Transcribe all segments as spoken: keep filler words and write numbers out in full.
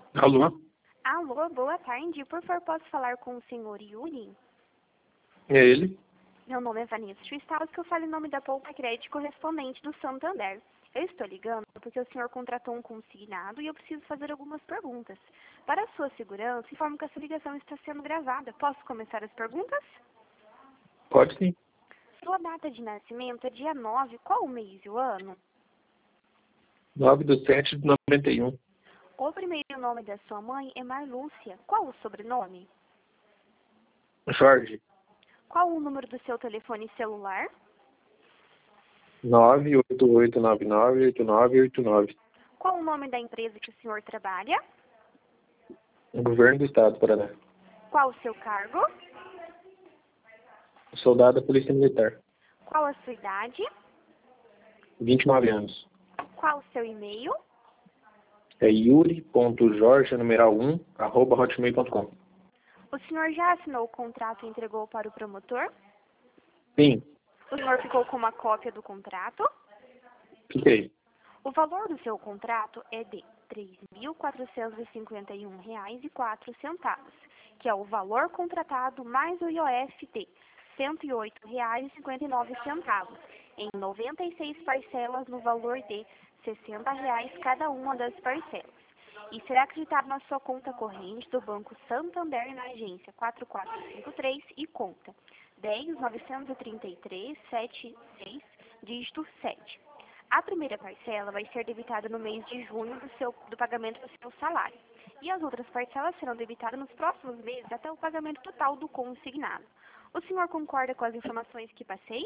Alô? Alô, boa tarde. Por favor, posso falar com o senhor Yuri? É ele? Meu nome é Vanessa Schwistal, que eu falo em nome da Poupa Crédito correspondente do Santander. Eu estou ligando porque o senhor contratou um consignado e eu preciso fazer algumas perguntas. Para a sua segurança, informo que essa ligação está sendo gravada. Posso começar as perguntas? Pode sim. Sua data de nascimento é dia nove. Qual o mês e o ano? nove de sete de noventa e um. O primeiro nome da sua mãe é Marlúcia. Qual o sobrenome? Jorge. Qual o número do seu telefone celular? nove oito oito nove nove oito nove oito nove. Qual o nome da empresa que o senhor trabalha? Governo do Estado do Paraná. Qual o seu cargo? Soldado da Polícia Militar. Qual a sua idade? vinte e nove anos. Qual o seu e-mail? É yuri.jorge, numeral um, arroba hotmail ponto com. O senhor já assinou o contrato e entregou para o promotor? Sim, O senhor ficou com uma cópia do contrato? fiquei. O valor do seu contrato é de três mil quatrocentos e cinquenta e um reais e quatro centavos, que é o valor contratado mais o I O F de cento e oito reais e cinquenta e nove centavos, em noventa e seis parcelas no valor de sessenta reais cada uma das parcelas. E será acreditado na sua conta corrente do Banco Santander na agência quatro quatro cinco três e conta dez novecentos e trinta e três setenta e seis, dígito sete. A primeira parcela vai ser debitada no mês de junho do, seu, do pagamento do seu salário. E as outras parcelas serão debitadas nos próximos meses até o pagamento total do consignado. O senhor concorda com as informações que passei?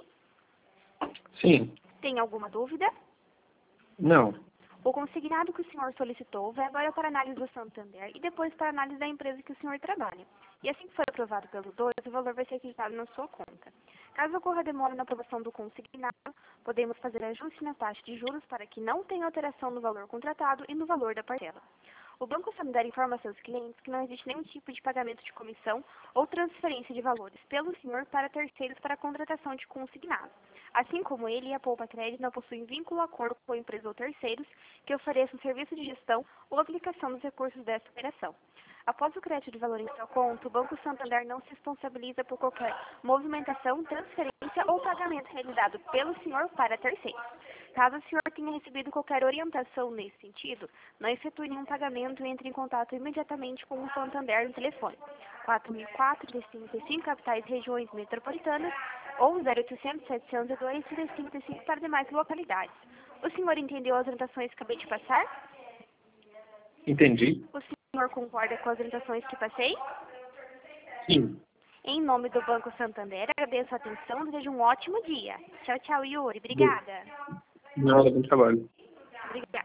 Sim. Tem alguma dúvida? Não. O consignado que o senhor solicitou vai agora para análise do Santander e depois para análise da empresa que o senhor trabalha. E assim que for aprovado pelos dois, o valor vai ser acreditado na sua conta. Caso ocorra demora na aprovação do consignado, podemos fazer ajuste na taxa de juros para que não tenha alteração no valor contratado e no valor da parcela. O Banco Santander informa a seus clientes que não existe nenhum tipo de pagamento de comissão ou transferência de valores pelo senhor para terceiros para a contratação de consignado. Assim como ele e a Poupa Crédito não possuem vínculo ou acordo com a empresa ou terceiros que ofereçam serviço de gestão ou aplicação dos recursos desta operação. Após o crédito de valor em sua conta, o Banco Santander não se responsabiliza por qualquer movimentação, transferência ou pagamento realizado pelo senhor para terceiros. Caso o senhor tenha recebido qualquer orientação nesse sentido, não efetue nenhum pagamento e entre em contato imediatamente com o Santander no telefone quatro mil e quatro, trinta e cinco, capitais regiões metropolitanas ou zero oitocentos, setecentos e dois, trinta e cinco para demais localidades. O senhor entendeu as orientações que acabei de passar? Entendi. O senhor concorda com as orientações que passei? Sim. Em nome do Banco Santander, agradeço a atenção e desejo um ótimo dia. Tchau, tchau, Yuri. Obrigada. Nada, bom trabalho. Obrigada.